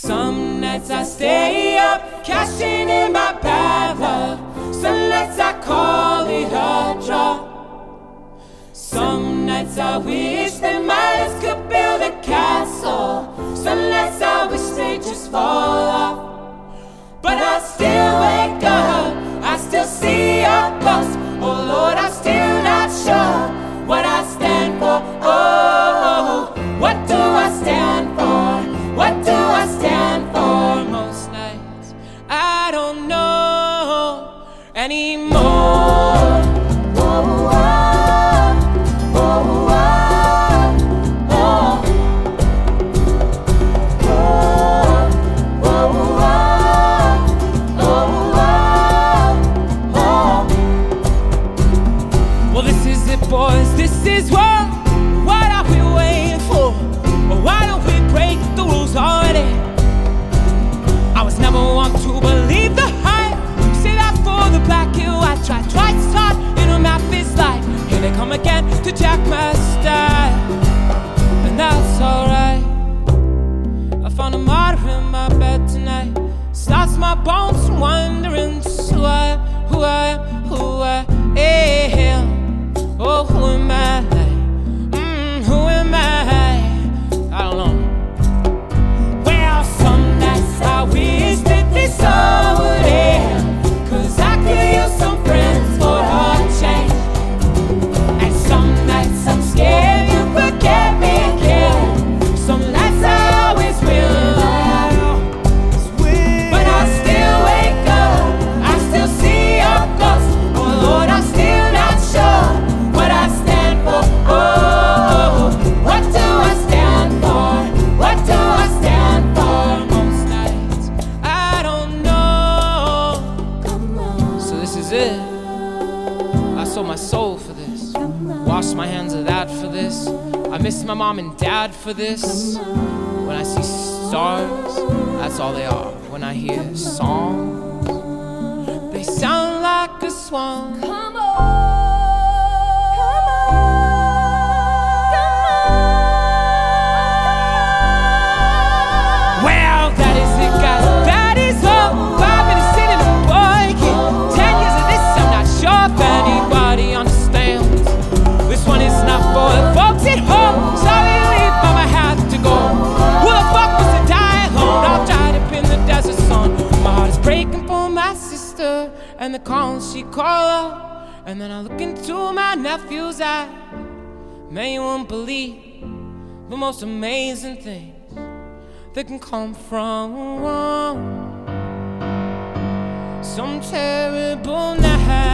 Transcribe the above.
Some nights I stay up, cashing in my bad luck. Some nights I call it a draw. Some nights I wish that my lips could build a castle. Some nights I wish they just fall off. But I still wake up, I still see a ghost. Oh Lord, I'm still not sure what I stand for. Oh, what do I stand for? What do I stand for? Most nights I don't know anymore. Oh, oh, oh, oh, oh. Well, this is it, boys. This is what are we waiting for? Well, why don't we break the rules already? I was never one to believe the hype. Say that for the black and white. Try twice as hard, it'll map this life. Here they come again to jack my style, and that's alright. I found a martyr in my bed tonight. Starts my bones from wondering just who I am. Oh, who am I? Who am I? I don't know. Well, some nights I wish that this all would end, 'cause I could use some friends for a change. And some nights I'm scared you forget me again. Some nights I always will. But I still wake up, I still see your ghost. Oh Lord, I'm still not sure what I stand for. Oh, what do I stand for? What do I stand for? Most nights I don't know. So this is it. I sold my soul for this. Washed my hands of that for this. I miss my mom and dad for this. When I see stars, that's all they are. When I hear songs, they sound like a swan. Come on, come on, come on. Well, that is it, guys. That is all. 5 minutes in and a boy kid. 10 years of this, I'm not sure if anybody understands. This one is not for the folks at home. Sorry to leave, mama had to go. Who the fuck was to die alone? I'll dried up in the desert sun. My heart is breaking for my sister and the calls she called up. And then I look into my nephew's eye. Man, you won't believe the most amazing things that can come from some terrible night.